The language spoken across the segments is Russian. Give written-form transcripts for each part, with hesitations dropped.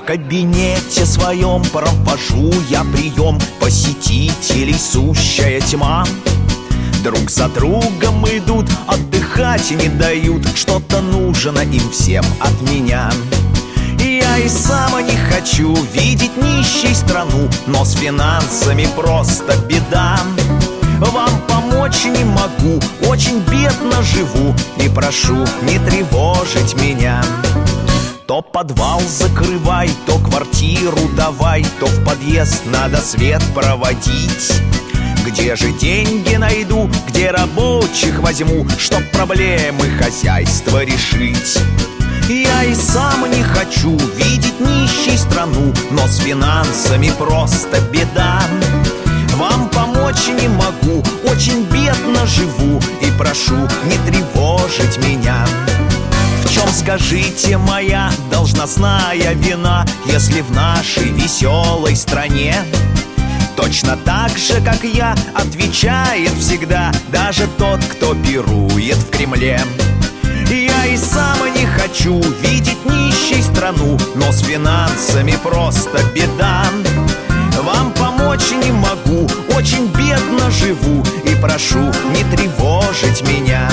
кабинете своем провожу я прием посетителей сущая тьма. Друг за другом идут, отдыхать не дают, что-то нужно им всем от меня. Я и сам не хочу видеть нищей страну, но с финансами просто беда. Вам помочь не могу, очень бедно живу, и прошу не тревожить меня. То подвал закрывай, то квартиру давай, то в подъезд надо свет проводить. Где же деньги найду, где рабочих возьму, чтоб проблемы хозяйства решить? Я и сам не хочу видеть нищей страну, но с финансами просто беда. Вам помочь не могу, очень бедно живу, и прошу не тревожить меня. В чем, скажите, моя должностная вина, если в нашей веселой стране точно так же, как я, отвечает всегда даже тот, кто пирует в Кремле? Я и сам не хочу видеть нищей страну, но с финансами просто беда. Вам помочь не могу, очень бедно живу, и прошу не тревожить меня.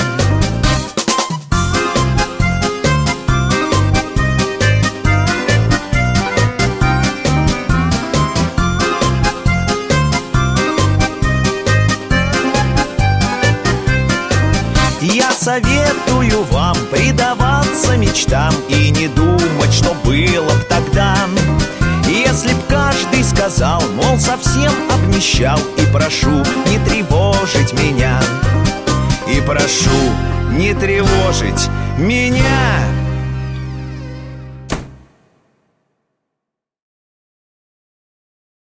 Я советую вам предаваться мечтам и не думать, что было б тогда, если б каждый сказал, мол, совсем обнищал. И прошу не тревожить меня, и прошу не тревожить меня.